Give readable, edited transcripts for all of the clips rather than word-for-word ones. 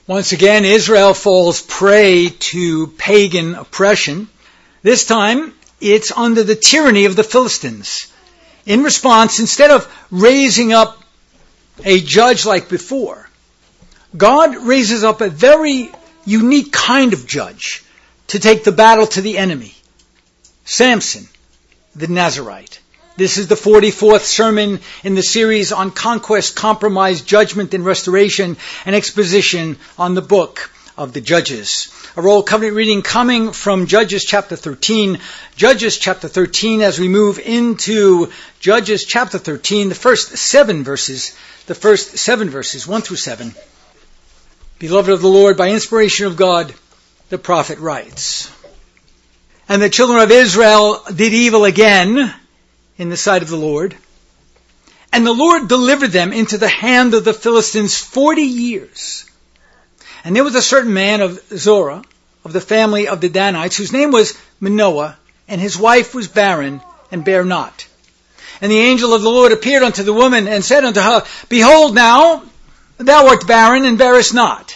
Once again, Israel falls prey to pagan oppression. This time, it's under the tyranny of the Philistines. In response, instead of raising up a judge like before, God raises up a very unique kind of judge to take the battle to the enemy. Samson, the Nazarite. This is the 44th sermon in the series on conquest, compromise, judgment, and restoration, an exposition on the book of the Judges. A Roll Covenant reading coming from Judges chapter 13. Judges chapter 13, as we move into Judges chapter 13, the first seven verses, 1 through 7. Beloved of the Lord, by inspiration of God, the prophet writes, "And the children of Israel did evil again in the sight of the Lord. And the Lord delivered them into the hand of the Philistines 40 years. And there was a certain man of Zorah, of the family of the Danites, whose name was Manoah, and his wife was barren, and bare not. And the angel of the Lord appeared unto the woman, and said unto her, Behold now, thou art barren, and bearest not.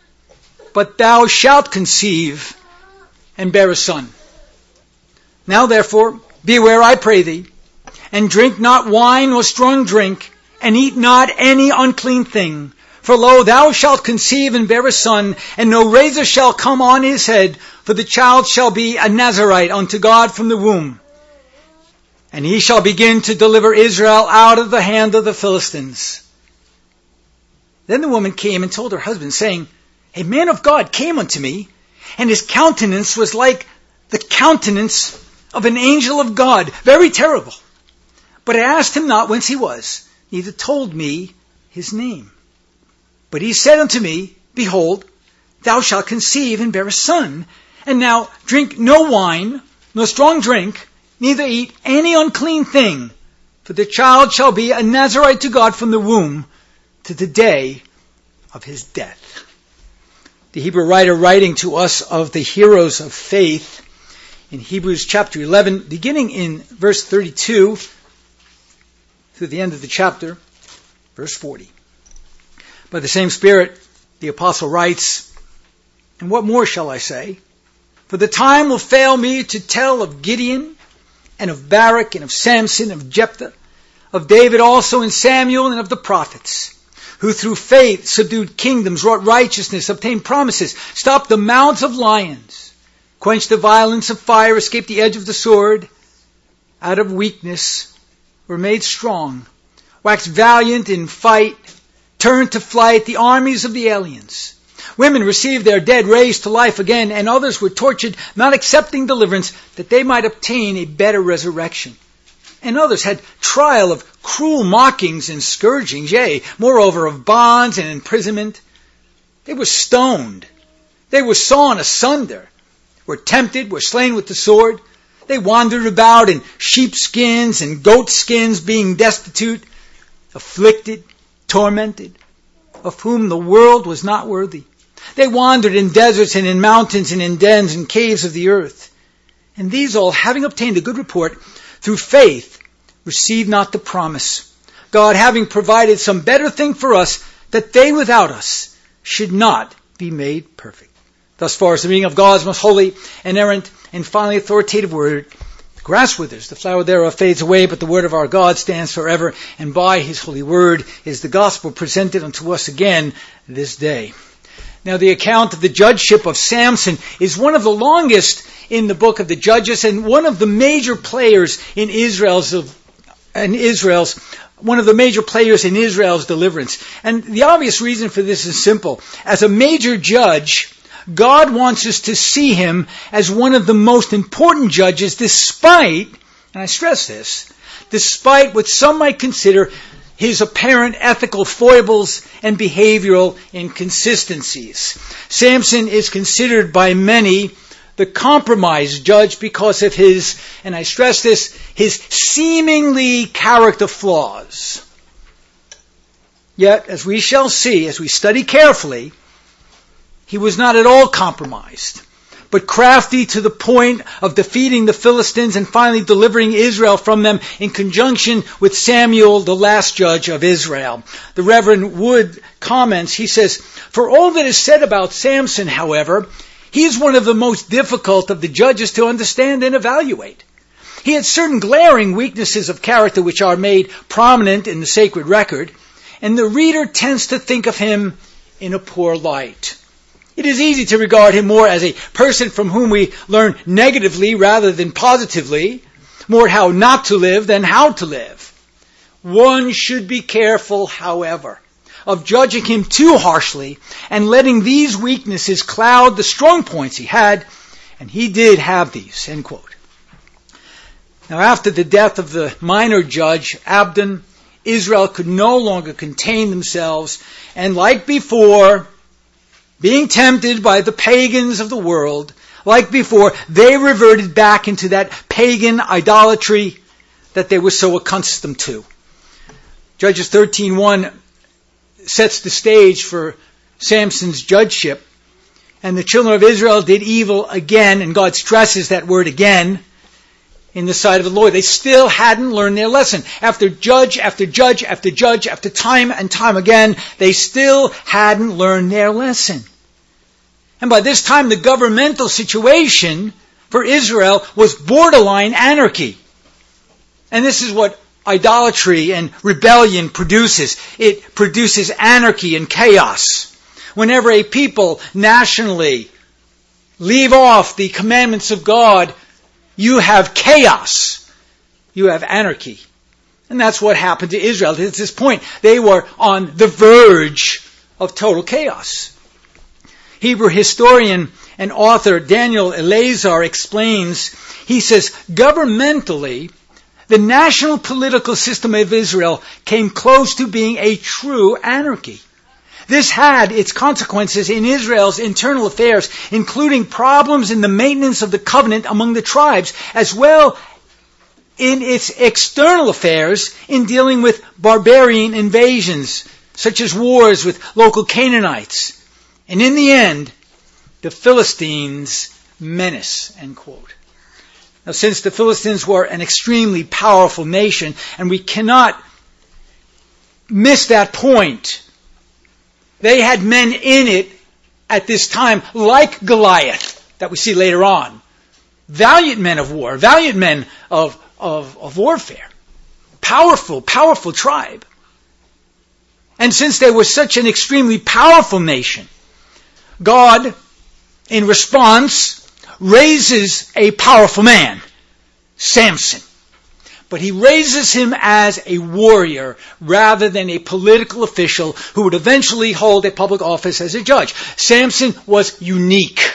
But thou shalt conceive, and bear a son. Now therefore, beware, I pray thee, and drink not wine or strong drink, and eat not any unclean thing. For lo, thou shalt conceive and bear a son, and no razor shall come on his head, for the child shall be a Nazarite unto God from the womb. And he shall begin to deliver Israel out of the hand of the Philistines." Then the woman came and told her husband, saying, "A man of God came unto me, and his countenance was like the countenance of an angel of God, very terrible. But I asked him not whence he was, neither told me his name. But he said unto me, Behold, thou shalt conceive and bear a son, and now drink no wine, nor strong drink, neither eat any unclean thing, for the child shall be a Nazarite to God from the womb to the day of his death." The Hebrew writer writing to us of the heroes of faith in Hebrews chapter 11, beginning in verse 32, through the end of the chapter, verse 40. By the same Spirit, the apostle writes, "And what more shall I say? For the time will fail me to tell of Gideon, and of Barak, and of Samson, of Jephthah, of David also, and Samuel, and of the prophets, who through faith subdued kingdoms, wrought righteousness, obtained promises, stopped the mouths of lions, quenched the violence of fire, escaped the edge of the sword, out of weakness were made strong, waxed valiant in fight, turned to flight the armies of the aliens. Women received their dead raised to life again, and others were tortured, not accepting deliverance, that they might obtain a better resurrection. And others had trial of cruel mockings and scourgings, yea, moreover of bonds and imprisonment. They were stoned. They were sawn asunder, were tempted, were slain with the sword. They wandered about in sheepskins and goatskins, being destitute, afflicted, tormented, of whom the world was not worthy. They wandered in deserts and in mountains and in dens and caves of the earth. And these all, having obtained a good report, through faith, received not the promise, God having provided some better thing for us, that they without us should not be made perfect. Thus far as the reading of God's most holy, inerrant, and finally authoritative word. The grass withers, the flower thereof fades away, but the word of our God stands forever, and by his holy word is the gospel presented unto us again this day. Now the account of the judgeship of Samson is one of the longest in the book of the Judges, and one of the major players in Israel's deliverance. And the obvious reason for this is simple. As a major judge, God wants us to see him as one of the most important judges, despite, and I stress this, despite what some might consider his apparent ethical foibles and behavioral inconsistencies. Samson is considered by many the compromise judge because of his, and I stress this, his seemingly character flaws. Yet, as we shall see, as we study carefully, he was not at all compromised. but crafty to the point of defeating the Philistines and finally delivering Israel from them in conjunction with Samuel, the last judge of Israel. The Reverend Wood comments, he says, "For all that is said about Samson, however, he is one of the most difficult of the judges to understand and evaluate. He had certain glaring weaknesses of character which are made prominent in the sacred record, and the reader tends to think of him in a poor light. It is easy to regard him more as a person from whom we learn negatively rather than positively, more how not to live than how to live. One should be careful, however, of judging him too harshly and letting these weaknesses cloud the strong points he had, and he did have these," end quote. Now, after the death of the minor judge, Abdon, Israel could no longer contain themselves, and like before, being tempted by the pagans of the world, like before, they reverted back into that pagan idolatry that they were so accustomed to. Judges 13:1 sets the stage for Samson's judgeship, and the children of Israel did evil again, and God stresses that word again, in the sight of the Lord. They still hadn't learned their lesson. After judge, after judge, after judge, after time and time again, they still hadn't learned their lesson. And by this time, the governmental situation for Israel was borderline anarchy. And this is what idolatry and rebellion produces. It produces anarchy and chaos. Whenever a people nationally leave off the commandments of God, you have chaos. You have anarchy. And that's what happened to Israel. At this point, they were on the verge of total chaos. Hebrew historian and author Daniel Eleazar explains, he says, governmentally, the national political system of Israel came close to being a true anarchy. This had its consequences in Israel's internal affairs, including problems in the maintenance of the covenant among the tribes, as well in its external affairs in dealing with barbarian invasions, such as wars with local Canaanites. And in the end, the Philistines' menace, end quote. Now, since the Philistines were an extremely powerful nation, and we cannot miss that point, they had men in it at this time, like Goliath, that we see later on. Valiant men of war, valiant men of warfare. Powerful tribe. And since they were such an extremely powerful nation, God, in response, raises a powerful man, Samson. But he raises him as a warrior rather than a political official who would eventually hold a public office as a judge. Samson was unique.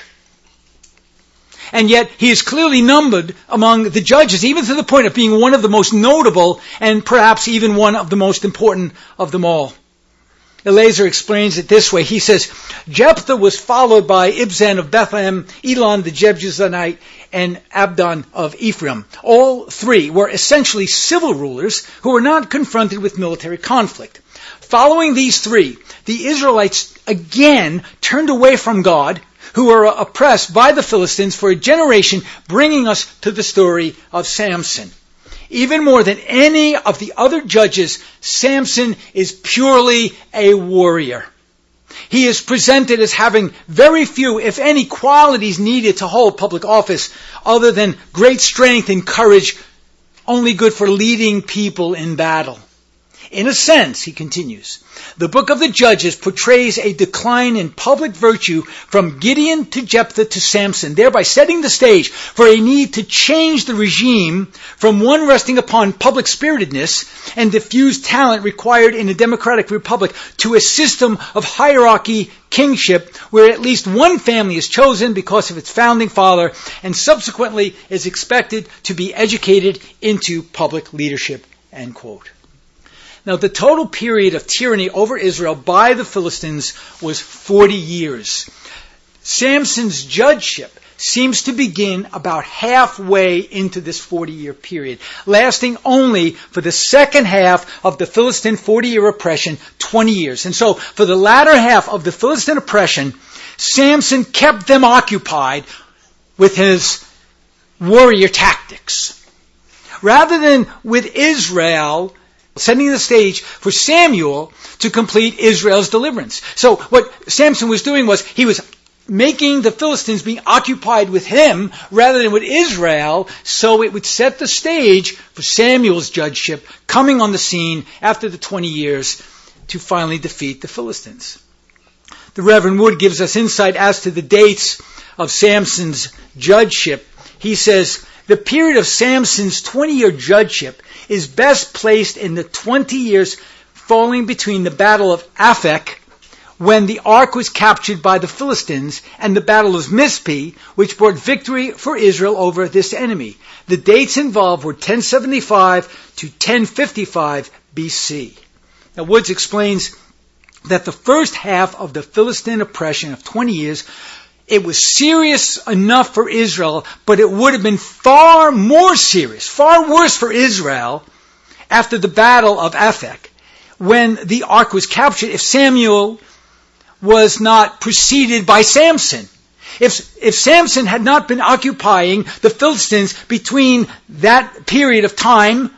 And yet he is clearly numbered among the judges, even to the point of being one of the most notable and perhaps even one of the most important of them all. Eleazar explains it this way. He says, Jephthah was followed by Ibzan of Bethlehem, Elon the Jebusite, and Abdon of Ephraim. All three were essentially civil rulers who were not confronted with military conflict. Following these three, the Israelites again turned away from God, who were oppressed by the Philistines for a generation, bringing us to the story of Samson. Even more than any of the other judges, Samson is purely a warrior. He is presented as having very few, if any, qualities needed to hold public office, other than great strength and courage, only good for leading people in battle. In a sense, he continues, the book of the Judges portrays a decline in public virtue from Gideon to Jephthah to Samson, thereby setting the stage for a need to change the regime from one resting upon public spiritedness and diffused talent required in a democratic republic to a system of hierarchy, kingship, where at least one family is chosen because of its founding father and subsequently is expected to be educated into public leadership, end quote. Now, the total period of tyranny over Israel by the Philistines was 40 years. Samson's judgeship seems to begin about halfway into this 40-year period, lasting only for the second half of the Philistine 40-year oppression, 20 years. And so, for the latter half of the Philistine oppression, Samson kept them occupied with his warrior tactics, rather than with Israel setting the stage for Samuel to complete Israel's deliverance. So what Samson was doing was he was making the Philistines being occupied with him rather than with Israel, so it would set the stage for Samuel's judgeship coming on the scene after the 20 years to finally defeat the Philistines. The Reverend Wood gives us insight as to the dates of Samson's judgeship. He says, the period of Samson's 20-year judgeship is best placed in the 20 years falling between the Battle of Aphek, when the ark was captured by the Philistines, and the Battle of Mizpeh, which brought victory for Israel over this enemy. The dates involved were 1075 to 1055 BC. Now, Woods explains that the first half of the Philistine oppression of 20 years, it was serious enough for Israel, but it would have been far more serious, far worse for Israel after the Battle of Aphek, when the ark was captured, if Samuel was not preceded by Samson. If Samson had not been occupying the Philistines between that period of time,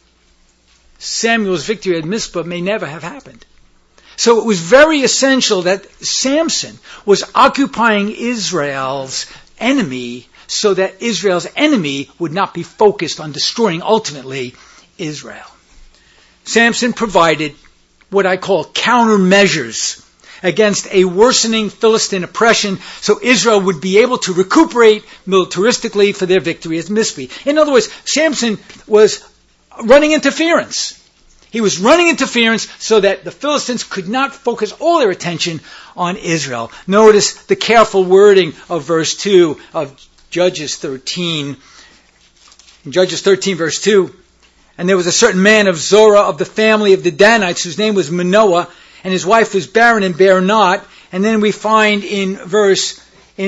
Samuel's victory at Mizpah may never have happened. So it was very essential that Samson was occupying Israel's enemy so that Israel's enemy would not be focused on destroying ultimately Israel. Samson provided what I call countermeasures against a worsening Philistine oppression, so Israel would be able to recuperate militaristically for their victory at Mizpeh. In other words, Samson was running interference. He was running interference so that the Philistines could not focus all their attention on Israel. Notice the careful wording of verse 2 of Judges 13. In Judges 13, verse 2, and there was a certain man of Zorah of the family of the Danites, whose name was Manoah, and his wife was barren and bare not. And then we find in verse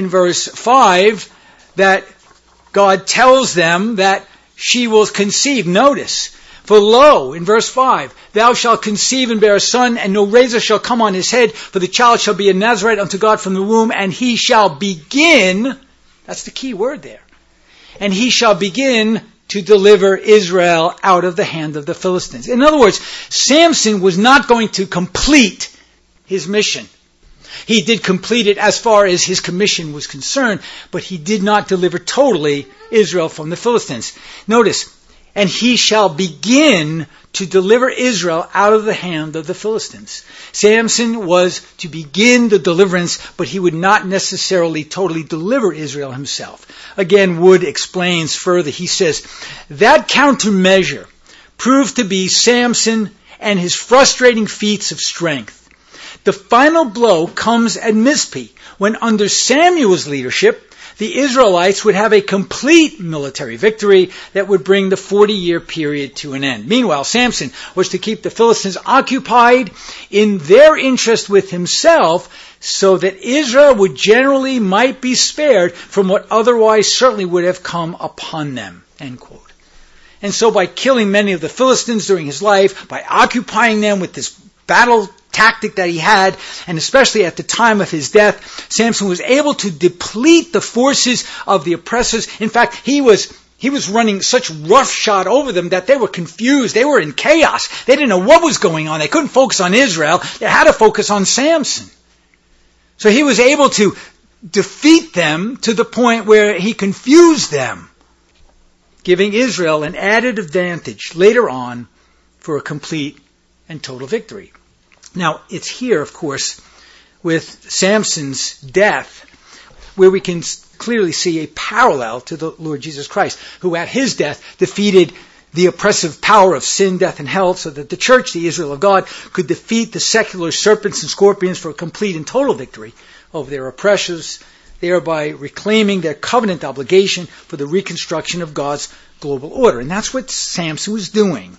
5 that God tells them that she will conceive. Notice, for lo, in verse 5, thou shalt conceive and bear a son, and no razor shall come on his head, for the child shall be a Nazarite unto God from the womb, and he shall begin, that's the key word there, and he shall begin to deliver Israel out of the hand of the Philistines. In other words, Samson was not going to complete his mission. He did complete it as far as his commission was concerned, but he did not deliver totally Israel from the Philistines. Notice, and he shall begin to deliver Israel out of the hand of the Philistines. Samson was to begin the deliverance, but he would not necessarily totally deliver Israel himself. Again, Wood explains further. He says, that countermeasure proved to be Samson and his frustrating feats of strength. The final blow comes at Mizpeh, when under Samuel's leadership, the Israelites would have a complete military victory that would bring the 40-year period to an end. Meanwhile, Samson was to keep the Philistines occupied in their interest with himself, so that Israel would generally might be spared from what otherwise certainly would have come upon them. End quote. And so by killing many of the Philistines during his life, by occupying them with this battle tactic that he had, and especially at the time of his death, Samson was able to deplete the forces of the oppressors. In fact, he was running such roughshod over them that they were confused. They were in chaos. They didn't know what was going on. They couldn't focus on Israel. They had to focus on Samson. So he was able to defeat them to the point where he confused them, giving Israel an added advantage later on for a complete and total victory. Now, it's here, of course, with Samson's death, where we can clearly see a parallel to the Lord Jesus Christ, who at his death defeated the oppressive power of sin, death, and hell, so that the church, the Israel of God, could defeat the secular serpents and scorpions for a complete and total victory over their oppressors, thereby reclaiming their covenant obligation for the reconstruction of God's global order. And that's what Samson was doing.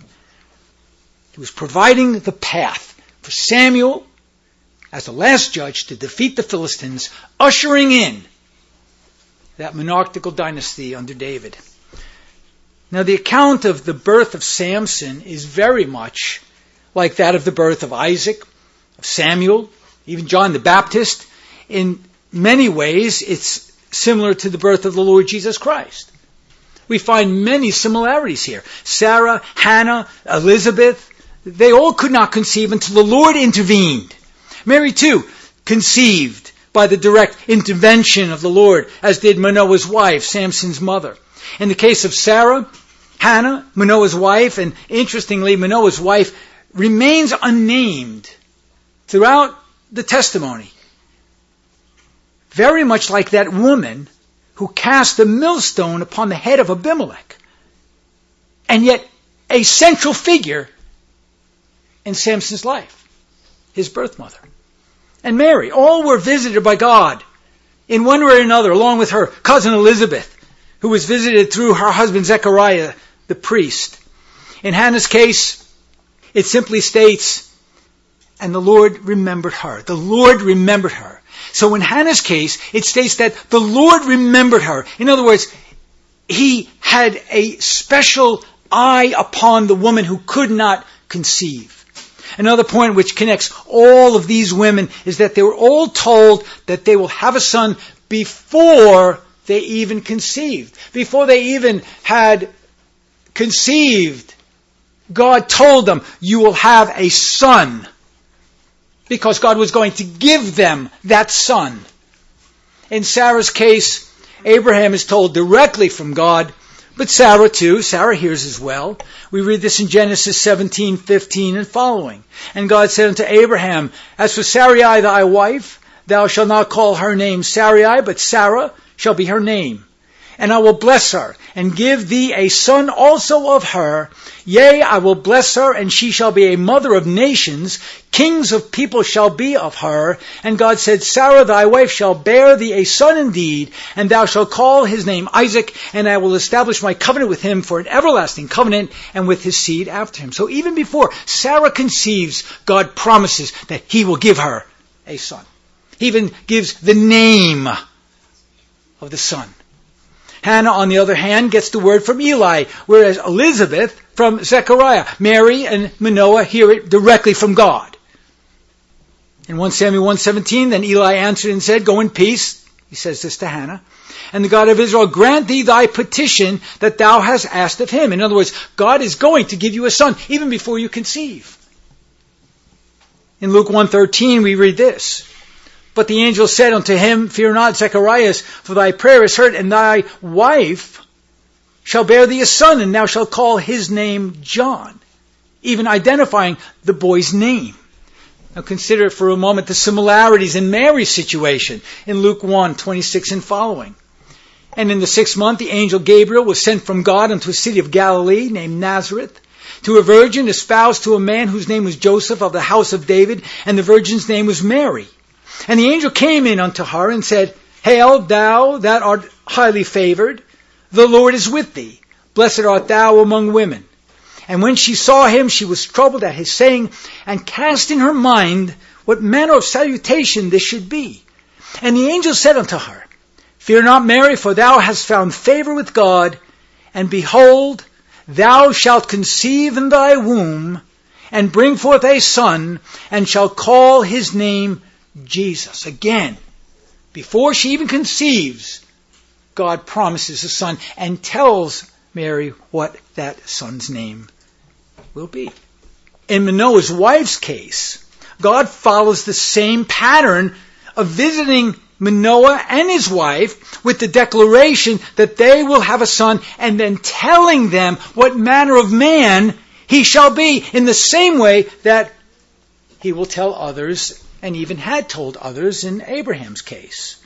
He was providing the path for Samuel, as the last judge, to defeat the Philistines, ushering in that monarchical dynasty under David. Now, the account of the birth of Samson is very much like that of the birth of Isaac, of Samuel, even John the Baptist. In many ways, it's similar to the birth of the Lord Jesus Christ. We find many similarities here. Sarah, Hannah, Elizabeth, they all could not conceive until the Lord intervened. Mary, too, conceived by the direct intervention of the Lord, as did Manoah's wife, Samson's mother. In the case of Sarah, Hannah, Manoah's wife, and interestingly, Manoah's wife remains unnamed throughout the testimony. Very much like that woman who cast a millstone upon the head of Abimelech. And yet a central figure in Samson's life, his birth mother. And Mary, all were visited by God in one way or another, along with her cousin Elizabeth, who was visited through her husband Zechariah, the priest. In Hannah's case, it simply states, and the Lord remembered her. The Lord remembered her. So in Hannah's case, it states that the Lord remembered her. In other words, he had a special eye upon the woman who could not conceive. Another point which connects all of these women is that they were all told that they will have a son before they even conceived. Before they even had conceived, God told them, you will have a son. Because God was going to give them that son. In Sarah's case, Abraham is told directly from God, but Sarah too, Sarah hears as well. We read this in Genesis 17:15 and following. And God said unto Abraham, as for Sarai thy wife, thou shalt not call her name Sarai, but Sarah shall be her name. And I will bless her, and give thee a son also of her. Yea, I will bless her, and she shall be a mother of nations. Kings of people shall be of her. And God said, Sarah thy wife shall bear thee a son indeed, and thou shalt call his name Isaac, and I will establish my covenant with him for an everlasting covenant, and with his seed after him. So even before Sarah conceives, God promises that he will give her a son. He even gives the name of the son. Hannah, on the other hand, gets the word from Eli, whereas Elizabeth from Zechariah. Mary and Manoah hear it directly from God. In 1 Samuel 1:17, then Eli answered and said, go in peace, he says this to Hannah, and the God of Israel grant thee thy petition that thou hast asked of him. In other words, God is going to give you a son even before you conceive. In Luke 1:13, we read this. But the angel said unto him, fear not, Zacharias, for thy prayer is heard, and thy wife shall bear thee a son, and thou shalt call his name John, even identifying the boy's name. Now consider for a moment the similarities in Mary's situation in Luke 1:26 and following. And in the 6th month, the angel Gabriel was sent from God unto a city of Galilee named Nazareth, to a virgin espoused to a man whose name was Joseph of the house of David, and the virgin's name was Mary. And the angel came in unto her and said, Hail, thou that art highly favored, the Lord is with thee. Blessed art thou among women. And when she saw him, she was troubled at his saying, and cast in her mind what manner of salutation this should be. And the angel said unto her, Fear not, Mary, for thou hast found favor with God, and behold, thou shalt conceive in thy womb, and bring forth a son, and shall call his name Jesus. Again, before she even conceives, God promises a son and tells Mary what that son's name will be. In Manoah's wife's case, God follows the same pattern of visiting Manoah and his wife with the declaration that they will have a son, and then telling them what manner of man he shall be, in the same way that he will tell others, and even had told others in Abraham's case.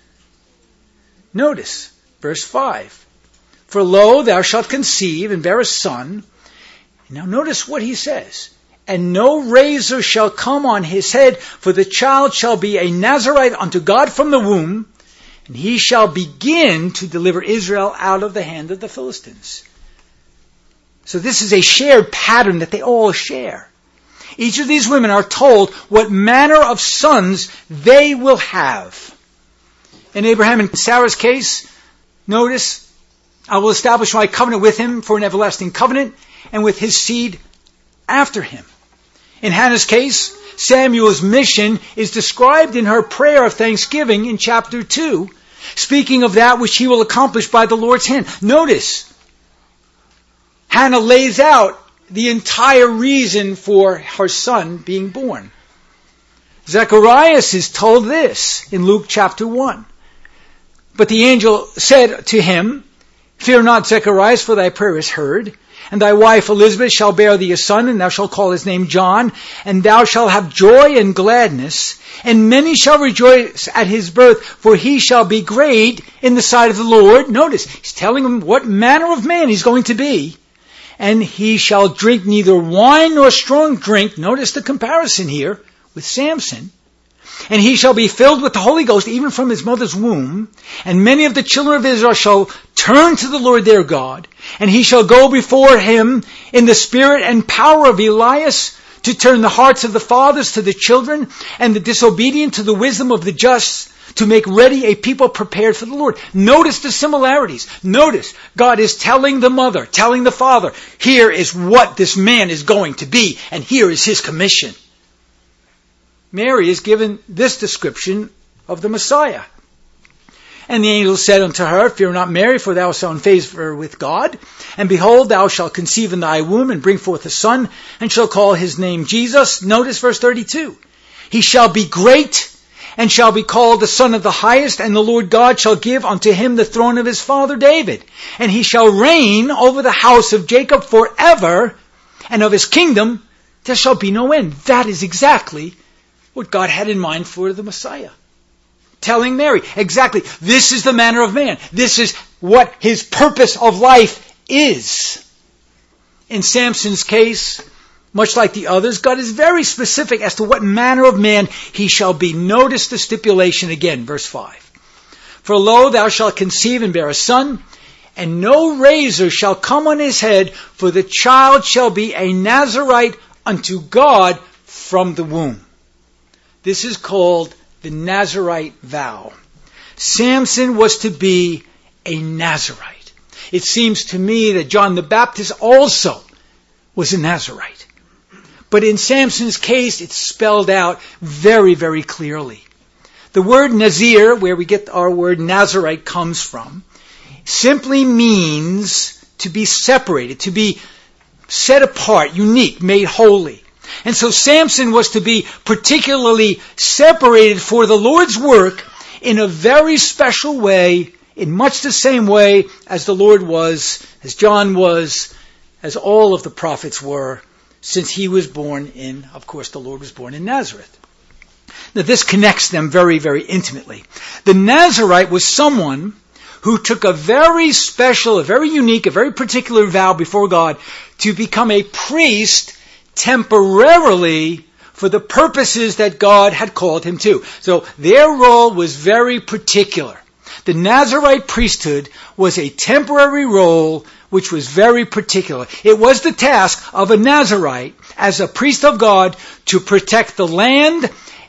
Notice verse 5. For lo, thou shalt conceive and bear a son. Now notice what he says. And no razor shall come on his head, for the child shall be a Nazarite unto God from the womb, and he shall begin to deliver Israel out of the hand of the Philistines. So this is a shared pattern that they all share. Each of these women are told what manner of sons they will have. In Abraham and Sarah's case, notice, I will establish my covenant with him for an everlasting covenant, and with his seed after him. In Hannah's case, Samuel's mission is described in her prayer of thanksgiving in chapter 2, speaking of that which he will accomplish by the Lord's hand. Notice, Hannah lays out the entire reason for her son being born. Zacharias is told this in Luke chapter 1. But the angel said to him, Fear not, Zacharias, for thy prayer is heard, and thy wife Elizabeth shall bear thee a son, and thou shalt call his name John, and thou shalt have joy and gladness, and many shall rejoice at his birth, for he shall be great in the sight of the Lord. Notice, he's telling him what manner of man he's going to be. And he shall drink neither wine nor strong drink. Notice the comparison here with Samson. And he shall be filled with the Holy Ghost even from his mother's womb. And many of the children of Israel shall turn to the Lord their God. And he shall go before him in the spirit and power of Elias, to turn the hearts of the fathers to the children, and the disobedient to the wisdom of the just, to make ready a people prepared for the Lord. Notice the similarities. Notice, God is telling the mother, telling the father, here is what this man is going to be, and here is his commission. Mary is given this description of the Messiah. And the angel said unto her, Fear not, Mary, for thou art found favor with God. And behold, thou shalt conceive in thy womb, and bring forth a son, and shall call his name Jesus. Notice verse 32. He shall be great, and shall be called the Son of the Highest, and the Lord God shall give unto him the throne of his father David. And he shall reign over the house of Jacob forever, and of his kingdom there shall be no end. That is exactly what God had in mind for the Messiah. Telling Mary, exactly, this is the manner of man. This is what his purpose of life is. In Samson's case, much like the others, God is very specific as to what manner of man he shall be. Notice the stipulation again, verse 5. For lo, thou shalt conceive and bear a son, and no razor shall come on his head, for the child shall be a Nazarite unto God from the womb. This is called the Nazarite vow. Samson was to be a Nazarite. It seems to me that John the Baptist also was a Nazarite. But in Samson's case, it's spelled out very, very clearly. The word Nazir, where we get our word Nazarite comes from, simply means to be separated, to be set apart, unique, made holy. And so Samson was to be particularly separated for the Lord's work in a very special way, in much the same way as the Lord was, as John was, as all of the prophets were, since he was born in, of course, the Lord was born in Nazareth. Now this connects them very, very intimately. The Nazarite was someone who took a very special, a very unique, a very particular vow before God to become a priest temporarily for the purposes that God had called him to. So their role was very particular. The Nazarite priesthood was a temporary role which was very particular. It was the task of a Nazarite as a priest of God to protect the land,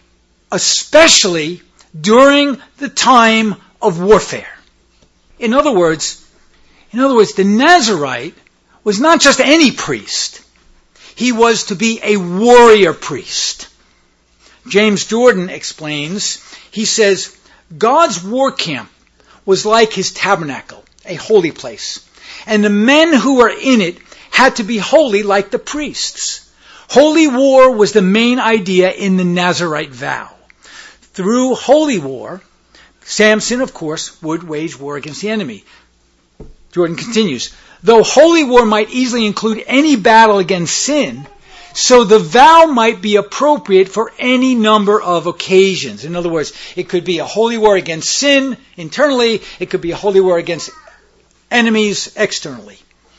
especially during the time of warfare. In other words, the Nazarite was not just any priest. He was to be a warrior priest. James Jordan explains, he says, God's war camp was like his tabernacle, a holy place. And the men who were in it had to be holy like the priests. Holy war was the main idea in the Nazarite vow. Through holy war, Samson, of course, would wage war against the enemy. Jordan continues, though holy war might easily include any battle against sin, so the vow might be appropriate for any number of occasions. In other words, it could be a holy war against sin internally, it could be a holy war against enemies externally.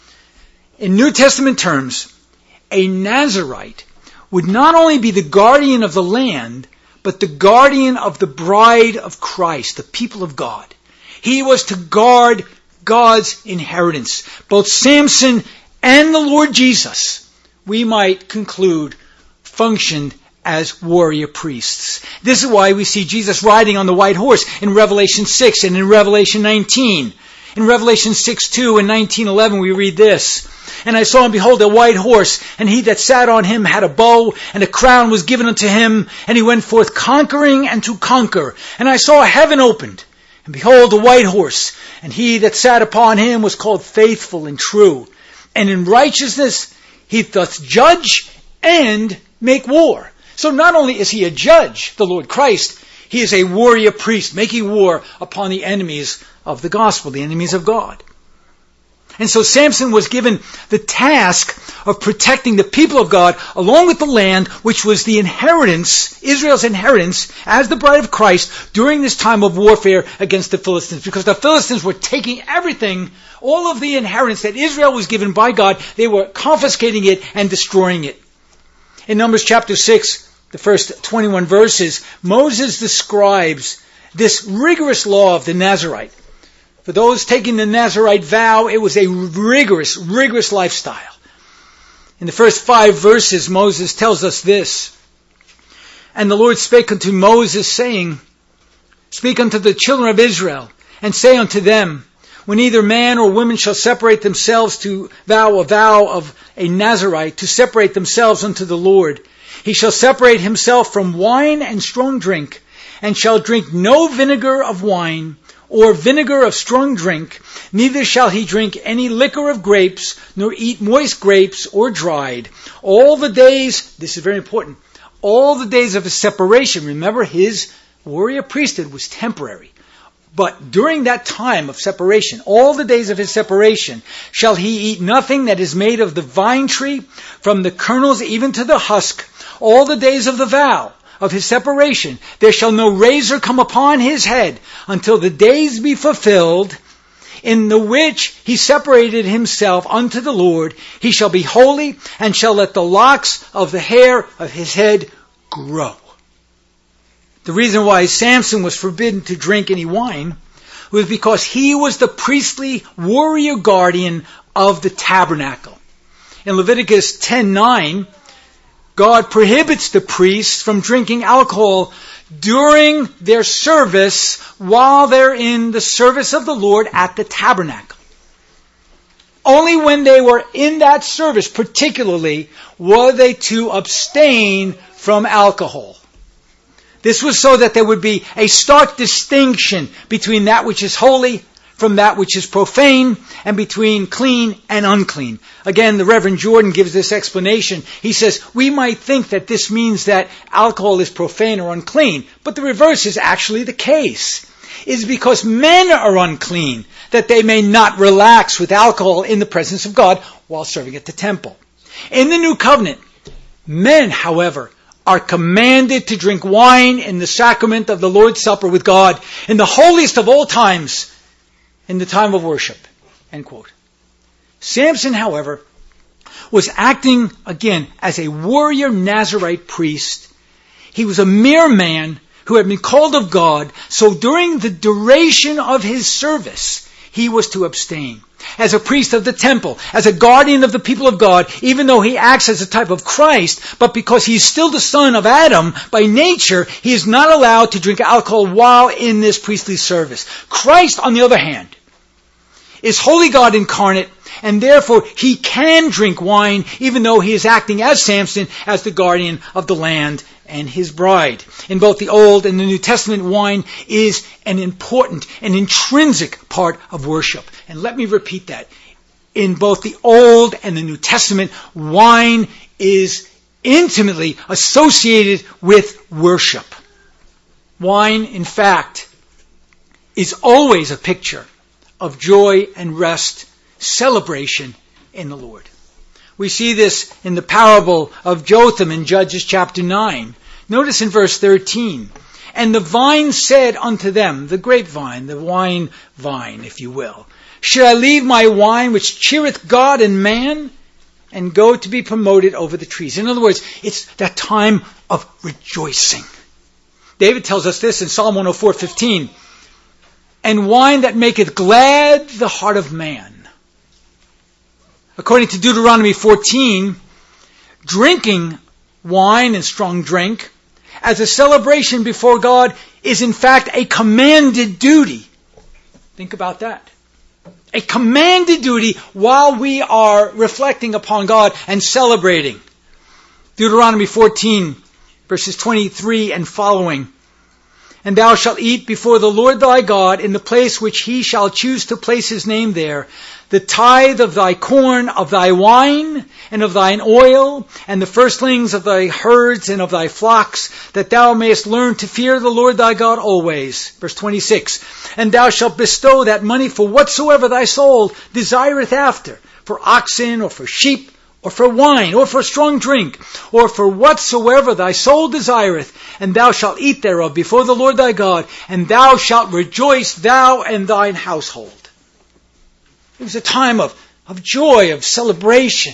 In New Testament terms, a Nazarite would not only be the guardian of the land, but the guardian of the bride of Christ, the people of God. He was to guard God's inheritance. Both Samson and the Lord Jesus, we might conclude, functioned as warrior priests. This is why we see Jesus riding on the white horse in Revelation 6 and in Revelation 19. In Revelation 6:2 and 19:11 we read this. And I saw and behold a white horse, and he that sat on him had a bow, and a crown was given unto him, and he went forth conquering and to conquer. And I saw heaven opened, And behold, a white horse, and he that sat upon him was called Faithful and True. And in righteousness he doth judge and make war. So not only is he a judge, the Lord Christ, he is a warrior priest, making war upon the enemies of the gospel, the enemies of God. And so Samson was given the task of protecting the people of God along with the land, which was the inheritance, Israel's inheritance, as the bride of Christ during this time of warfare against the Philistines. Because the Philistines were taking everything, all of the inheritance that Israel was given by God, they were confiscating it and destroying it. In Numbers chapter 6, the first 21 verses, Moses describes this rigorous law of the Nazirite. For those taking the Nazirite vow, it was a rigorous lifestyle. In the first 5 verses, Moses tells us this. And the Lord spake unto Moses, saying, Speak unto the children of Israel, and say unto them, When either man or woman shall separate themselves to vow a vow of a Nazirite, to separate themselves unto the Lord, he shall separate himself from wine and strong drink, and shall drink no vinegar of wine, or vinegar of strong drink, neither shall he drink any liquor of grapes, nor eat moist grapes or dried. All the days, this is very important, all the days of his separation, remember his warrior priesthood was temporary. But during that time of separation, all the days of his separation, shall he eat nothing that is made of the vine tree, from the kernels even to the husk, all the days of the vow of his separation. There shall no razor come upon his head until the days be fulfilled, in the which he separated himself unto the Lord. He shall be holy, and shall let the locks of the hair of his head grow. The reason why Samson was forbidden to drink any wine was because he was the priestly warrior guardian of the tabernacle. In Leviticus 10:9, God prohibits the priests from drinking alcohol during their service while they're in the service of the Lord at the tabernacle. Only when they were in that service, particularly, were they to abstain from alcohol. This was so that there would be a stark distinction between that which is holy from that which is profane, and between clean and unclean. Again, the Reverend Jordan gives this explanation. He says, we might think that this means that alcohol is profane or unclean, but the reverse is actually the case. It is because men are unclean that they may not relax with alcohol in the presence of God while serving at the temple. In the New Covenant, men, however, are commanded to drink wine in the sacrament of the Lord's Supper with God in the holiest of all times, in the time of worship. End quote. Samson, however, was acting, again, as a warrior Nazirite priest. He was a mere man who had been called of God, so during the duration of his service, he was to abstain. As a priest of the temple, as a guardian of the people of God, even though he acts as a type of Christ, but because he is still the son of Adam by nature, he is not allowed to drink alcohol while in this priestly service. Christ, on the other hand, is holy God incarnate, and therefore he can drink wine, even though he is acting as Samson, as the guardian of the land and his bride. In both the Old and the New Testament, wine is an important and intrinsic part of worship. And let me repeat that. In both the Old and the New Testament, wine is intimately associated with worship. Wine, in fact, is always a picture of joy and rest, celebration in the Lord. We see this in the parable of Jotham in Judges chapter 9. Notice in verse 13, and the vine said unto them, the grapevine, the wine vine, if you will, should I leave my wine which cheereth God and man, and go to be promoted over the trees? In other words, it's that time of rejoicing. David tells us this in Psalm 104:15, and wine that maketh glad the heart of man. According to Deuteronomy 14, drinking wine and strong drink as a celebration before God is in fact a commanded duty. Think about that. A commanded duty while we are reflecting upon God and celebrating. Deuteronomy 14, verses 23 and following. And thou shalt eat before the Lord thy God in the place which he shall choose to place his name there, the tithe of thy corn, of thy wine, and of thine oil, and the firstlings of thy herds and of thy flocks, that thou mayest learn to fear the Lord thy God always. Verse 26, and thou shalt bestow that money for whatsoever thy soul desireth after, for oxen, or for sheep, or for wine, or for strong drink, or for whatsoever thy soul desireth, and thou shalt eat thereof before the Lord thy God, and thou shalt rejoice, thou and thine household. It was a time of joy, of celebration.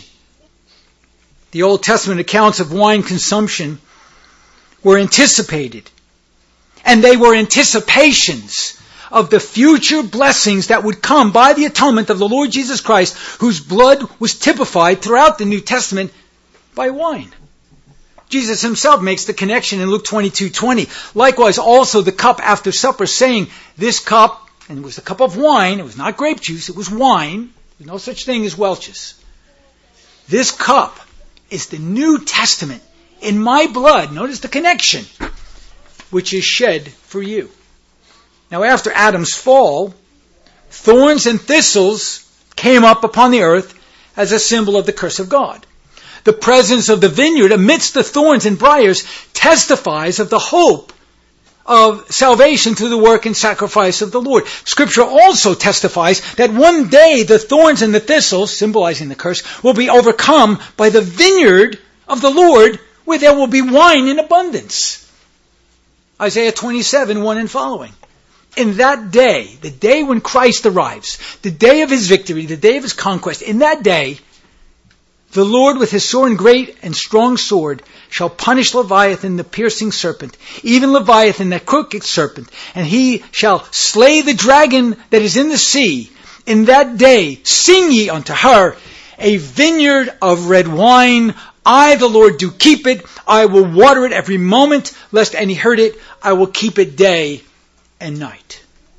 The Old Testament accounts of wine consumption were anticipated, and they were anticipations of the future blessings that would come by the atonement of the Lord Jesus Christ, whose blood was typified throughout the New Testament by wine. Jesus himself makes the connection in Luke 22:20. Likewise also the cup after supper, saying, this cup, and it was the cup of wine, it was not grape juice, it was wine. There's no such thing as Welch's. This cup is the New Testament in my blood, notice the connection, which is shed for you. Now after Adam's fall, thorns and thistles came up upon the earth as a symbol of the curse of God. The presence of the vineyard amidst the thorns and briars testifies of the hope of salvation through the work and sacrifice of the Lord. Scripture also testifies that one day the thorns and the thistles, symbolizing the curse, will be overcome by the vineyard of the Lord, where there will be wine in abundance. Isaiah 27:1 and following. In that day, the day when Christ arrives, the day of his victory, the day of his conquest, in that day, the Lord with his sore and great and strong sword shall punish Leviathan the piercing serpent, even Leviathan that crooked serpent, and he shall slay the dragon that is in the sea. In that day sing ye unto her, a vineyard of red wine. I, the Lord, do keep it. I will water it every moment, lest any hurt it. I will keep it day and night.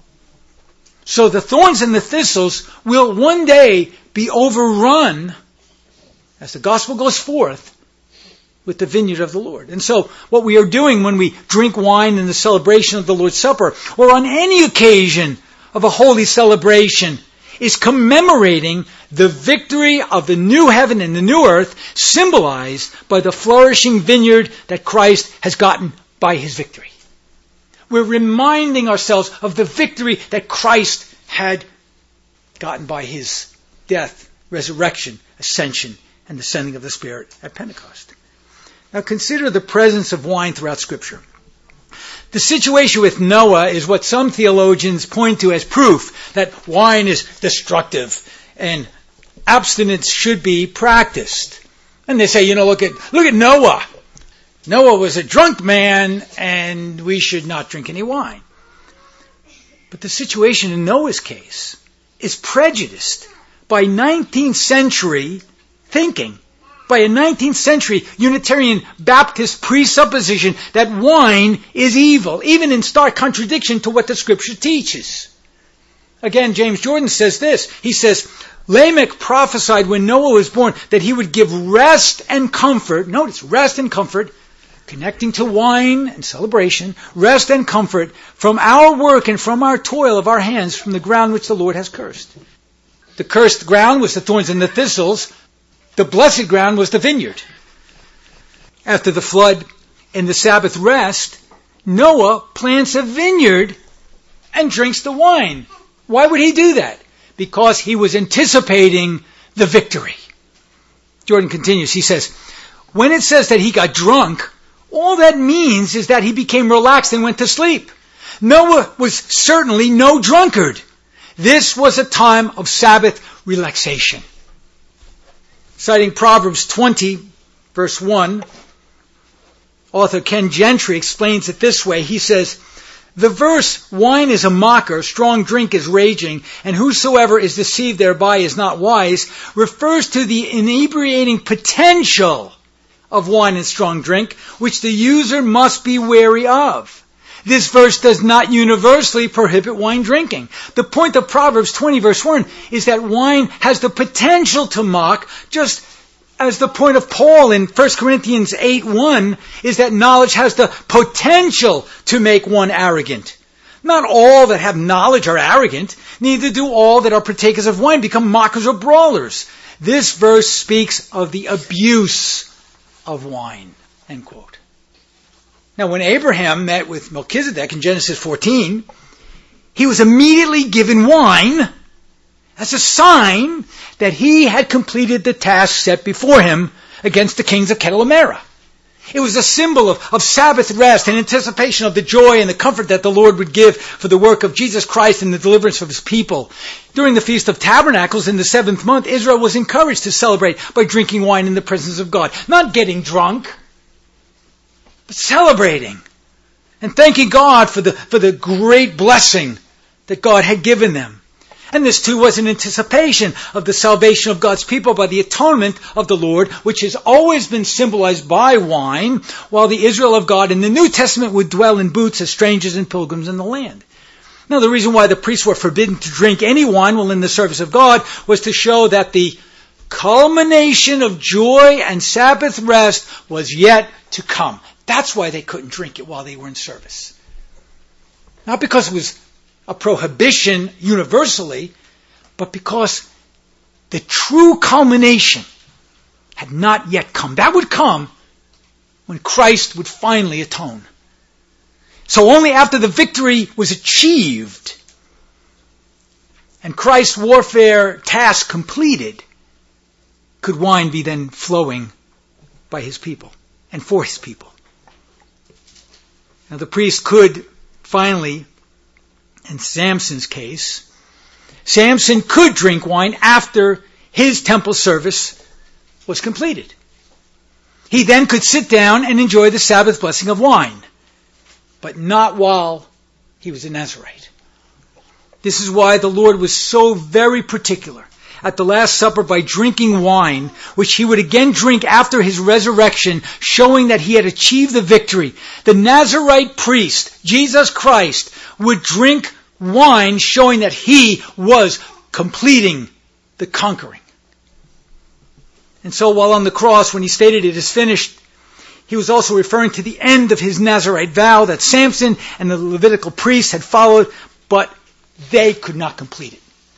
So the thorns and the thistles will one day be overrun as the gospel goes forth with the vineyard of the Lord. And so what we are doing when we drink wine in the celebration of the Lord's Supper, or on any occasion of a holy celebration, is commemorating the victory of the new heaven and the new earth, symbolized by the flourishing vineyard that Christ has gotten by his victory. We're reminding ourselves of the victory that Christ had gotten by his death, resurrection, ascension, and the sending of the Spirit at Pentecost. Now consider the presence of wine throughout Scripture. The situation with Noah is what some theologians point to as proof that wine is destructive and abstinence should be practiced. And they say, look at Noah. Noah was a drunk man and we should not drink any wine. But the situation in Noah's case is prejudiced by 19th century thinking, by a 19th century Unitarian Baptist presupposition that wine is evil, even in stark contradiction to what the Scripture teaches. Again, James Jordan says this. He says, Lamech prophesied when Noah was born that he would give rest and comfort. Notice, rest and comfort, connecting to wine and celebration, rest and comfort from our work and from our toil of our hands from the ground which the Lord has cursed. The cursed ground was the thorns and the thistles. The blessed ground was the vineyard. After the flood and the Sabbath rest, Noah plants a vineyard and drinks the wine. Why would he do that? Because he was anticipating the victory. Jordan continues, he says, when it says that he got drunk, all that means is that he became relaxed and went to sleep. Noah was certainly no drunkard. This was a time of Sabbath relaxation. Citing Proverbs 20, verse 1, author Ken Gentry explains it this way. He says, the verse, wine is a mocker, strong drink is raging, and whosoever is deceived thereby is not wise, refers to the inebriating potential of wine and strong drink, which the user must be wary of. This verse does not universally prohibit wine drinking. The point of Proverbs 20 verse 1 is that wine has the potential to mock, just as the point of Paul in 1 Corinthians 8:1, is that knowledge has the potential to make one arrogant. Not all that have knowledge are arrogant, neither do all that are partakers of wine become mockers or brawlers. This verse speaks of the abuse of wine. End quote. Now, when Abraham met with Melchizedek in Genesis 14, he was immediately given wine as a sign that he had completed the task set before him against the kings of Kedorlaomer. It was a symbol of Sabbath rest and anticipation of the joy and the comfort that the Lord would give for the work of Jesus Christ and the deliverance of his people. During the Feast of Tabernacles in the 7th month, Israel was encouraged to celebrate by drinking wine in the presence of God. Not getting drunk, but celebrating and thanking God for the great blessing that God had given them. And this too was an anticipation of the salvation of God's people by the atonement of the Lord, which has always been symbolized by wine, while the Israel of God in the New Testament would dwell in booths as strangers and pilgrims in the land. Now, the reason why the priests were forbidden to drink any wine while in the service of God was to show that the culmination of joy and Sabbath rest was yet to come. That's why they couldn't drink it while they were in service. Not because it was a prohibition universally, but because the true culmination had not yet come. That would come when Christ would finally atone. So only after the victory was achieved and Christ's warfare task completed could wine be then flowing by his people and for his people. Now the priest could finally, in Samson's case, Samson could drink wine after his temple service was completed. He then could sit down and enjoy the Sabbath blessing of wine, but not while he was a Nazirite. This is why the Lord was so very particular at the Last Supper by drinking wine, which he would again drink after his resurrection, showing that he had achieved the victory. The Nazirite priest, Jesus Christ, would drink wine, showing that he was completing the conquering. And so while on the cross, when he stated it is finished, he was also referring to the end of his Nazirite vow that Samson and the Levitical priests had followed, but they could not complete it.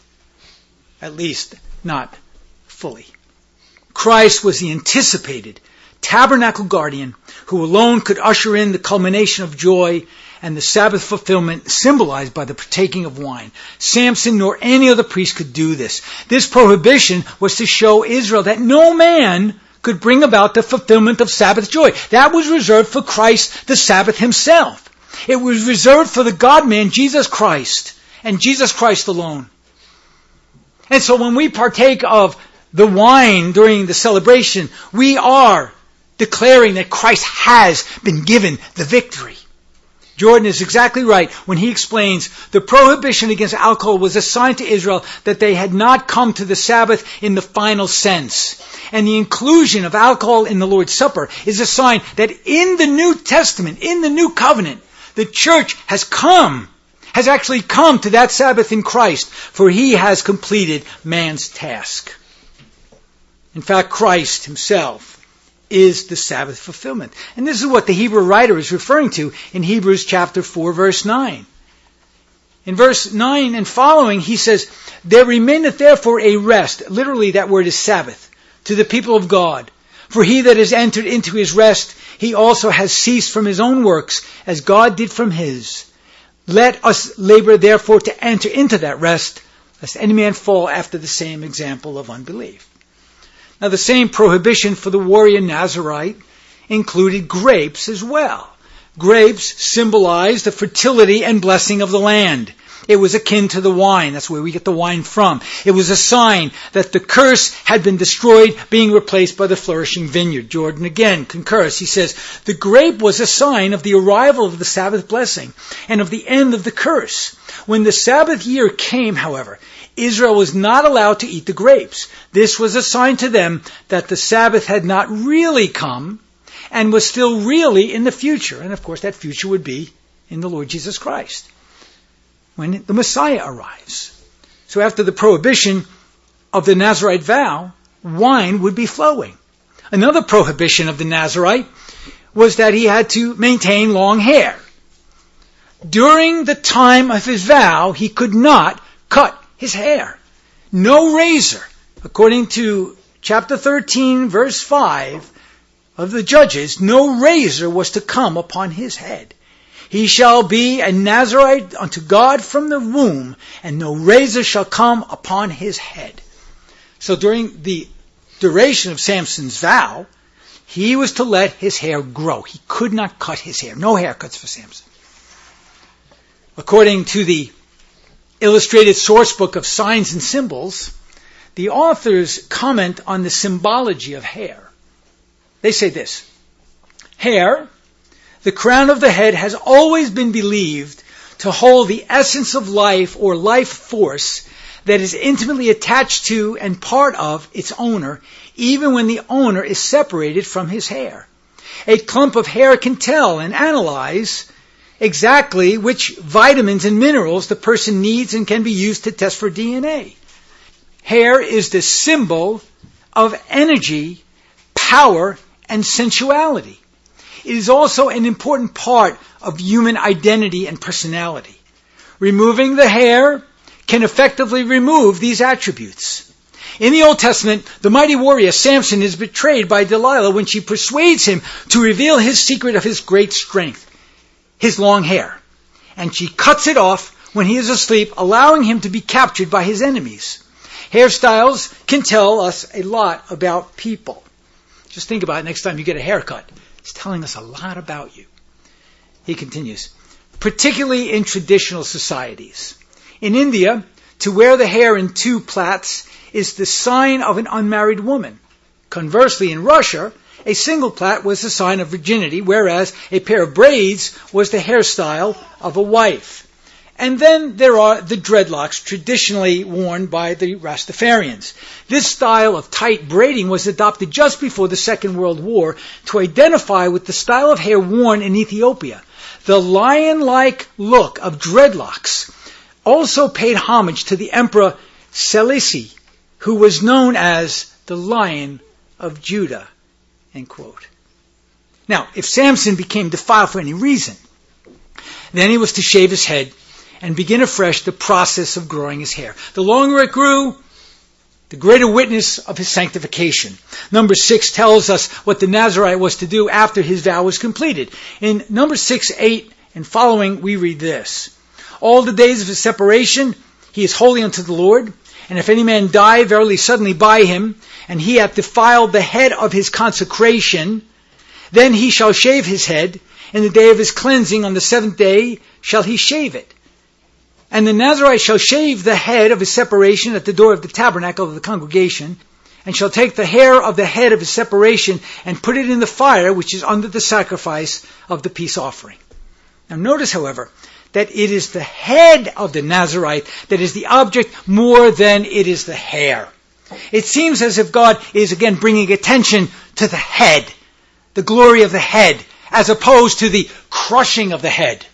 At least not fully. Christ was the anticipated tabernacle guardian who alone could usher in the culmination of joy and the Sabbath fulfillment symbolized by the partaking of wine. Samson nor any other priest could do this. This prohibition was to show Israel that no man could bring about the fulfillment of Sabbath joy. That was reserved for Christ, the Sabbath himself. It was reserved for the God-man, Jesus Christ, and Jesus Christ alone. And so when we partake of the wine during the celebration, we are declaring that Christ has been given the victory. Jordan is exactly right when he explains the prohibition against alcohol was a sign to Israel that they had not come to the Sabbath in the final sense. And the inclusion of alcohol in the Lord's Supper is a sign that in the New Testament, in the New Covenant, the church has actually come to that Sabbath in Christ, for he has completed man's task. In fact, Christ himself is the Sabbath fulfillment. And this is what the Hebrew writer is referring to in Hebrews chapter 4, verse 9. In verse 9 and following, he says, "There remaineth therefore a rest," literally that word is Sabbath, "to the people of God. For he that is entered into his rest, he also has ceased from his own works, as God did from his. Let us labor therefore to enter into that rest, lest any man fall after the same example of unbelief." Now the same prohibition for the warrior Nazirite included grapes as well. Grapes symbolized the fertility and blessing of the land. It was akin to the wine. That's where we get the wine from. It was a sign that the curse had been destroyed, being replaced by the flourishing vineyard. Jordan again concurs. He says, the grape was a sign of the arrival of the Sabbath blessing and of the end of the curse. When the Sabbath year came, however, Israel was not allowed to eat the grapes. This was a sign to them that the Sabbath had not really come and was still really in the future. And of course that future would be in the Lord Jesus Christ, when the Messiah arrives. So after the prohibition of the Nazirite vow, wine would be flowing. Another prohibition of the Nazirite was that he had to maintain long hair. During the time of his vow, he could not cut his hair. No razor, according to chapter 13, verse 5 of the Judges, no razor was to come upon his head. He shall be a Nazirite unto God from the womb, and no razor shall come upon his head. So during the duration of Samson's vow, he was to let his hair grow. He could not cut his hair. No haircuts for Samson. According to the Illustrated Sourcebook of Signs and Symbols, the authors comment on the symbology of hair. They say this: hair, the crown of the head, has always been believed to hold the essence of life or life force that is intimately attached to and part of its owner, even when the owner is separated from his hair. A clump of hair can tell and analyze exactly which vitamins and minerals the person needs and can be used to test for DNA. Hair is the symbol of energy, power, and sensuality. It is also an important part of human identity and personality. Removing the hair can effectively remove these attributes. In the Old Testament, the mighty warrior Samson is betrayed by Delilah when she persuades him to reveal his secret of his great strength, his long hair. And she cuts it off when he is asleep, allowing him to be captured by his enemies. Hairstyles can tell us a lot about people. Just think about it next time you get a haircut. It's telling us a lot about you. He continues, particularly in traditional societies. In India, to wear the hair in two plaits is the sign of an unmarried woman. Conversely, in Russia, a single plait was the sign of virginity, whereas a pair of braids was the hairstyle of a wife. And then there are the dreadlocks, traditionally worn by the Rastafarians. This style of tight braiding was adopted just before the Second World War to identify with the style of hair worn in Ethiopia. The lion-like look of dreadlocks also paid homage to the Emperor Selassie, who was known as the Lion of Judah. End quote. Now, if Samson became defiled for any reason, then he was to shave his head and begin afresh the process of growing his hair. The longer it grew, the greater witness of his sanctification. Number 6 tells us what the Nazirite was to do after his vow was completed. In number 6, 8, and following, we read this: all the days of his separation he is holy unto the Lord, and if any man die verily suddenly by him, and he hath defiled the head of his consecration, then he shall shave his head, and the day of his cleansing on the 7th day shall he shave it. And the Nazirite shall shave the head of his separation at the door of the tabernacle of the congregation, and shall take the hair of the head of his separation and put it in the fire which is under the sacrifice of the peace offering. Now notice, however, that it is the head of the Nazirite that is the object more than it is the hair. It seems as if God is again bringing attention to the head, the glory of the head, as opposed to the crushing of the head.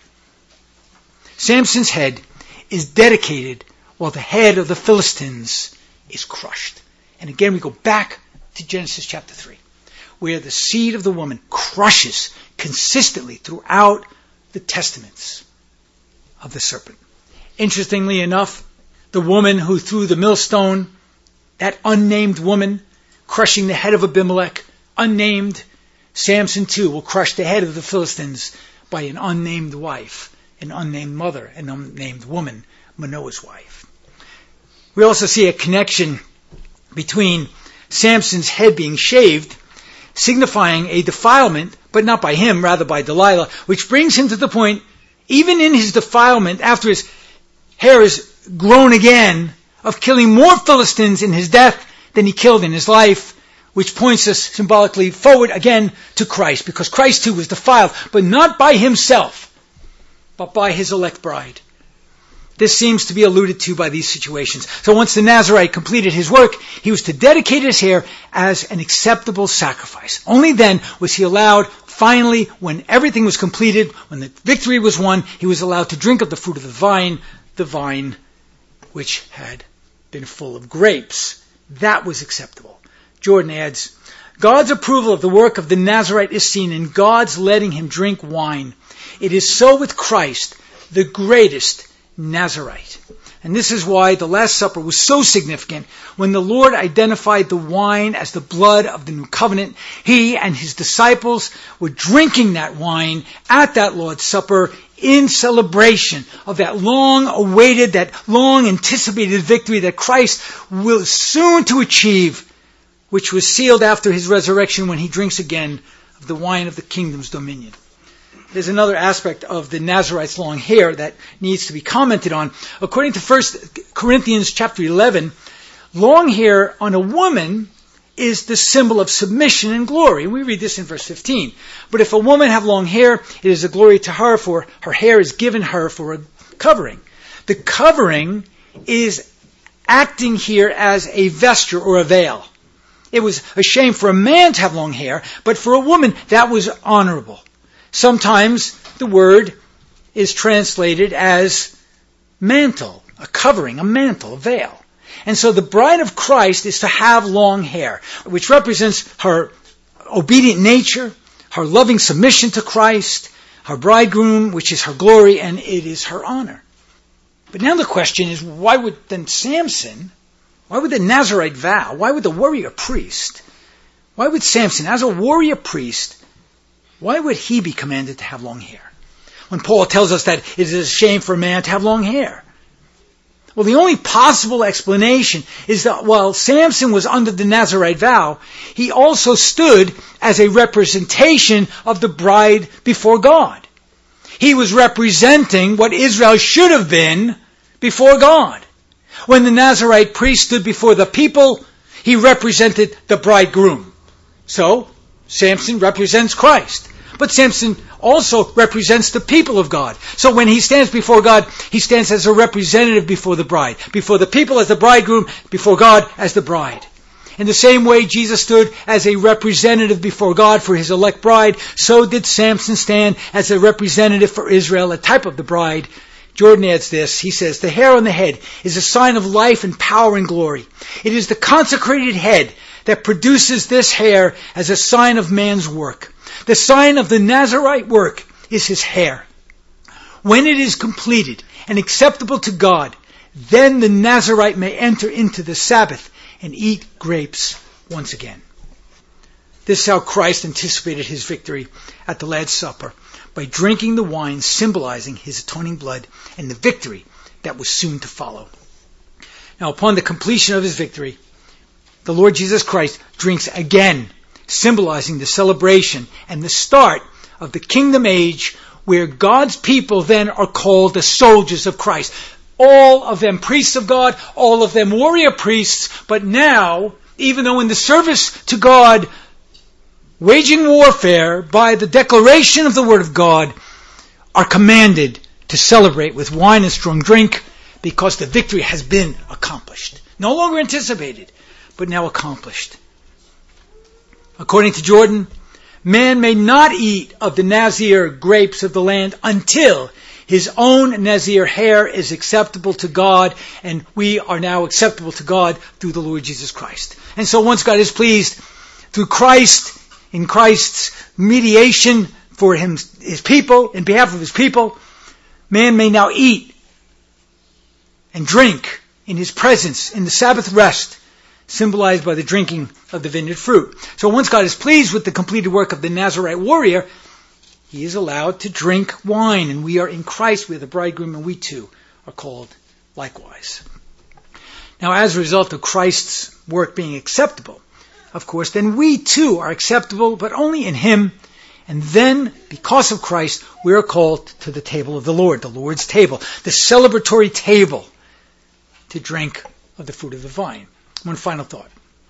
Samson's head is dedicated while the head of the Philistines is crushed. And again we go back to Genesis chapter 3, where the seed of the woman crushes consistently throughout the testaments of the serpent. Interestingly enough, the woman who threw the millstone, that unnamed woman crushing the head of Abimelech, unnamed, Samson too will crush the head of the Philistines by an unnamed wife, an unnamed mother, an unnamed woman, Manoah's wife. We also see a connection between Samson's head being shaved, signifying a defilement, but not by him, rather by Delilah, which brings him to the point, even in his defilement, after his hair is grown again, of killing more Philistines in his death than he killed in his life, which points us symbolically forward again to Christ, because Christ too was defiled, but not by himself, but by his elect bride. This seems to be alluded to by these situations. So once the Nazirite completed his work, he was to dedicate his hair as an acceptable sacrifice. Only then was he allowed, finally, when everything was completed, when the victory was won, he was allowed to drink of the fruit of the vine which had been full of grapes. That was acceptable. Jordan adds, God's approval of the work of the Nazarite is seen in God's letting him drink wine. It is so with Christ, the greatest Nazarite. And this is why the Last Supper was so significant. When the Lord identified the wine as the blood of the new covenant, he and his disciples were drinking that wine at that Lord's Supper in celebration of that long-awaited, that long-anticipated victory that Christ will soon to achieve, which was sealed after his resurrection when he drinks again of the wine of the kingdom's dominion. There's another aspect of the Nazarite's long hair that needs to be commented on. According to 1 Corinthians chapter 11, long hair on a woman is the symbol of submission and glory. We read this in verse 15. But if a woman have long hair, it is a glory to her, for her hair is given her for a covering. The covering is acting here as a vesture or a veil. It was a shame for a man to have long hair, but for a woman that was honorable. Sometimes the word is translated as mantle, a covering, a mantle, a veil. And so the bride of Christ is to have long hair, which represents her obedient nature, her loving submission to Christ, her bridegroom, which is her glory, and it is her honor. But now the question is, why would then Samson, why would the Nazarite vow, why would the warrior priest, why would Samson, as a warrior priest, why would he be commanded to have long hair? When Paul tells us that it is a shame for a man to have long hair. Well, the only possible explanation is that while Samson was under the Nazarite vow, he also stood as a representation of the bride before God. He was representing what Israel should have been before God. When the Nazarite priest stood before the people, he represented the bridegroom. So, Samson represents Christ. But Samson also represents the people of God. So when he stands before God, he stands as a representative before the bride. Before the people as the bridegroom, before God as the bride. In the same way Jesus stood as a representative before God for his elect bride, so did Samson stand as a representative for Israel, a type of the bride. Jordan adds this, he says, the hair on the head is a sign of life and power and glory. It is the consecrated head that produces this hair as a sign of man's work. The sign of the Nazarite work is his hair. When it is completed and acceptable to God, then the Nazarite may enter into the Sabbath and eat grapes once again. This is how Christ anticipated his victory at the Last Supper, by drinking the wine symbolizing his atoning blood and the victory that was soon to follow. Now, upon the completion of his victory, the Lord Jesus Christ drinks again, symbolizing the celebration and the start of the kingdom age, where God's people then are called the soldiers of Christ. All of them priests of God, all of them warrior priests, but now, even though in the service to God, waging warfare by the declaration of the Word of God, are commanded to celebrate with wine and strong drink, because the victory has been accomplished. No longer anticipated, but now accomplished. According to Jordan, man may not eat of the Nazir grapes of the land until his own Nazir hair is acceptable to God, and we are now acceptable to God through the Lord Jesus Christ. And so once God is pleased, through Christ, in Christ's mediation for his people, in behalf of his people, man may now eat and drink in his presence in the Sabbath rest, symbolized by the drinking of the vineyard fruit. So once God is pleased with the completed work of the Nazarite warrior, he is allowed to drink wine, and we are in Christ, we are the bridegroom, and we too are called likewise. Now, as a result of Christ's work being acceptable, of course, then we too are acceptable, but only in him. And then, because of Christ, we are called to the table of the Lord, the Lord's table, the celebratory table, to drink of the fruit of the vine. One final thought.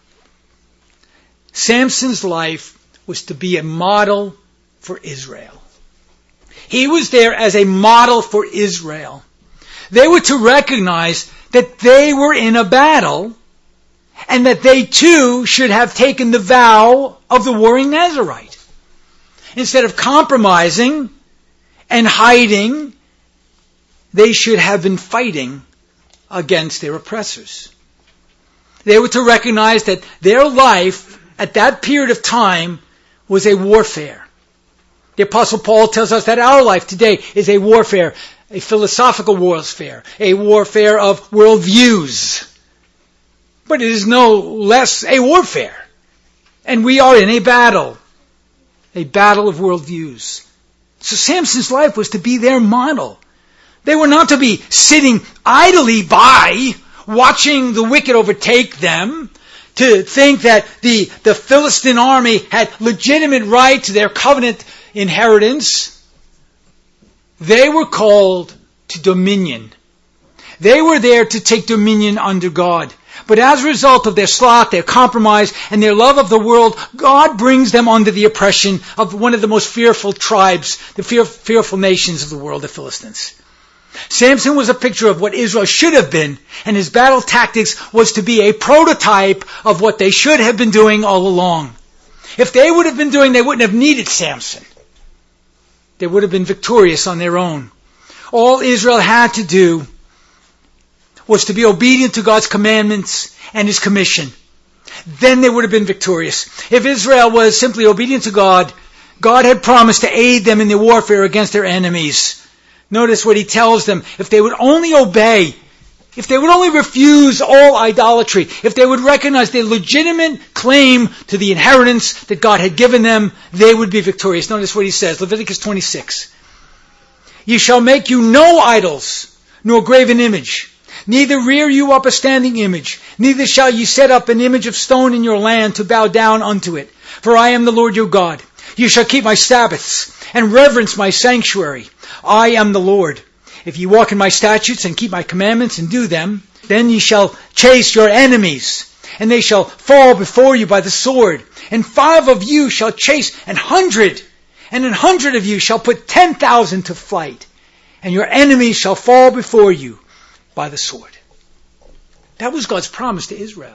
Samson's life was to be a model for Israel. He was there as a model for Israel. They were to recognize that they were in a battle, and that they too should have taken the vow of the warring Nazarite. Instead of compromising and hiding, they should have been fighting against their oppressors. They were to recognize that their life at that period of time was a warfare. The Apostle Paul tells us that our life today is a warfare, a philosophical warfare, a warfare of worldviews. But it is no less a warfare. And we are in a battle of worldviews. So Samson's life was to be their model. They were not to be sitting idly by, watching the wicked overtake them, to think that the Philistine army had legitimate right to their covenant inheritance. They were called to dominion. They were there to take dominion under God. But as a result of their sloth, their compromise, and their love of the world, God brings them under the oppression of one of the most fearful tribes, the fearful nations of the world, the Philistines. Samson was a picture of what Israel should have been, and his battle tactics was to be a prototype of what they should have been doing all along. If they would have been doing, they wouldn't have needed Samson. They would have been victorious on their own. All Israel had to do was to be obedient to God's commandments and His commission. Then they would have been victorious. If Israel was simply obedient to God, God had promised to aid them in their warfare against their enemies. Notice what He tells them. If they would only obey, if they would only refuse all idolatry, if they would recognize their legitimate claim to the inheritance that God had given them, they would be victorious. Notice what He says, Leviticus 26. "You shall make you no idols, nor graven image. Neither rear you up a standing image, neither shall you set up an image of stone in your land to bow down unto it. For I am the Lord your God. You shall keep my Sabbaths, and reverence my sanctuary. I am the Lord. If ye walk in my statutes, and keep my commandments, and do them, then ye shall chase your enemies, and they shall fall before you by the sword. And 5 of you shall chase 100, and 100 of you shall put 10,000 to flight. And your enemies shall fall before you by the sword." That was God's promise to Israel.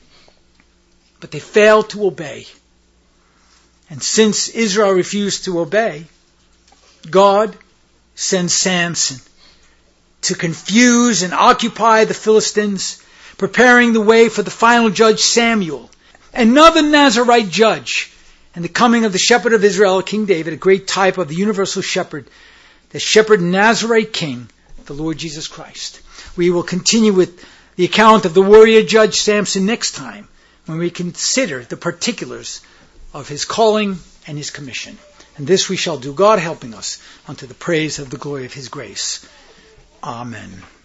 But they failed to obey. And since Israel refused to obey, God sends Samson to confuse and occupy the Philistines, preparing the way for the final judge Samuel, another Nazirite judge, and the coming of the shepherd of Israel, King David, a great type of the universal shepherd, the shepherd Nazirite king, the Lord Jesus Christ. We will continue with the account of the warrior judge Samson next time, when we consider the particulars of his calling and his commission. And this we shall do, God helping us, unto the praise of the glory of His grace. Amen.